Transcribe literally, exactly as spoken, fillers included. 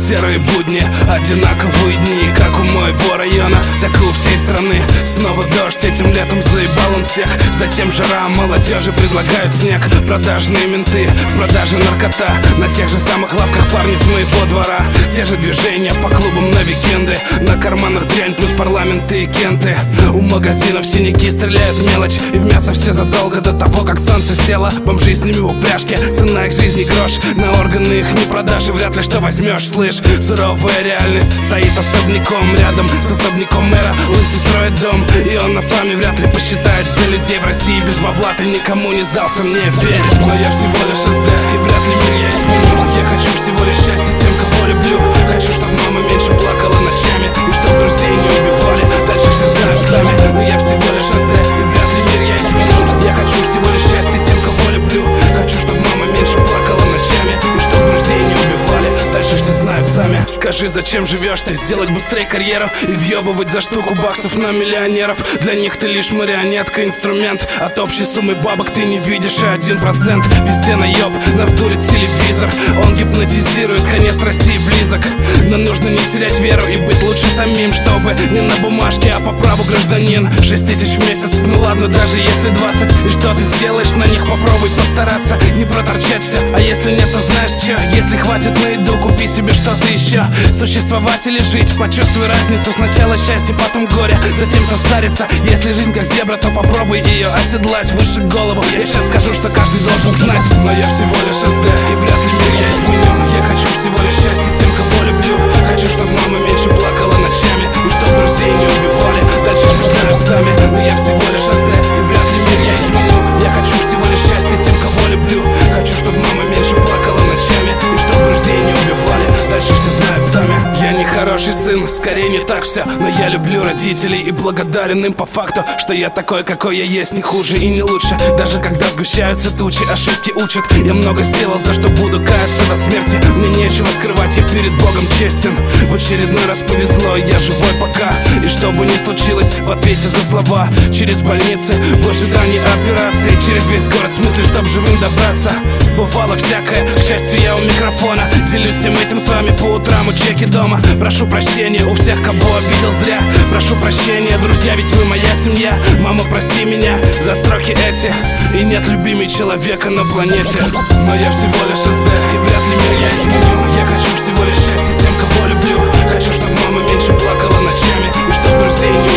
Серые будни, одинаковые дни, как у моего района, так и у всей страны. Снова дождь, этим летом заебал он всех. Затем жара, молодежи предлагают снег. Продажные менты, в продаже наркота. На тех же самых лавках парни с моего двора. Те же движения по клубам на викенды. На карманах дрянь плюс парламенты и кенты. У магазинов синяки, стреляют мелочь. И в мясо все задолго до того, как солнце село. Бомжи с ними в упряжке, цена их жизни грош. На органы их не продашь и вряд ли что возьмешь, слышь. Суровая реальность стоит особняком рядом с особняком мэра. Лысый строит дом, и он нас с вами вряд ли посчитает за людей в России. Без бабла ты никому не сдался, мне верь. Но я всего лишь эс дэ, и вряд ли мир я изменю. Я хочу всего лишь счастья тем, кого люблю. Хочу, чтобы мама меньше плакала ночами, и чтоб друзей не убивали. Дальше все знают сами. Но я всего лишь эс дэ, и вряд ли мир я изменю. Я хочу всего лишь счастья тем, кого люблю. Хочу, чтобы мама меньше плакала ночами, и чтоб друзей не убивали. Дальше все знают сами. Скажи, зачем живешь ты? Сделать быстрее карьеру и въебывать за штуку баксов на миллионеров. Для них ты лишь марионетка, инструмент. От общей суммы бабок ты не видишь и один процент. Везде наеб, нас дурит телевизор. Он гипнотизирует, конец России близок. Но нужно не терять веру и быть лучше самим, чтобы не на бумажке, а по праву гражданин. Шесть тысяч в месяц, ну ладно, даже если двадцать. И что ты сделаешь на них, попробуй постараться. Не проторчать все, а если нет, то знаешь че. Если хватит на еду, купи себе что-то еще. Существовать или жить, почувствуй разницу. Сначала счастье, потом горе, затем состариться. Если жизнь как зебра, то попробуй ее оседлать выше голову. Я сейчас скажу, что каждый должен знать. Но я всего лишь эс дэ, и вряд ли мир я изменю. Я хочу всего лишь счастья тем, кого люблю. Хочу, чтобы мама меньше плакала ночами, и чтоб друзей не убивали. Дальше все знают сами. Но я всего лишь эс дэ, и вряд ли мир я изменю. Я хочу всего лишь счастья тем, кого люблю. Хочу, чтобы мама меньше плакала ночами, и чтоб друзей не убивали. Дальше все знают сами. Я не хороший сын, скорее не так все. Но я люблю родителей и благодарен им по факту, что я такой, какой я есть, не хуже и не лучше. Даже когда сгущаются тучи, ошибки учат. Я много сделал, за что буду каяться до смерти. Мне нечего скрывать, я перед Богом честен. В очередной раз повезло, я живой пока. И что бы ни случилось, в ответе за слова. Через больницы, в ожидании операции. Через весь город, в смысле, чтоб живым добраться. Бывало всякое, к счастью, я у микрофона. Делюсь всем этим с вами по утрам у чеки дома. Прошу прощения у всех, кого обидел зря. Прошу прощения, друзья, ведь вы моя семья. Мама, прости меня за строки эти. И нет любимей человека на планете. Но я всего лишь эс дэ, и вряд ли мир я изменю. Я хочу всего лишь счастья тем, кого люблю. Хочу, чтобы мама меньше плакала ночами, и чтоб друзей не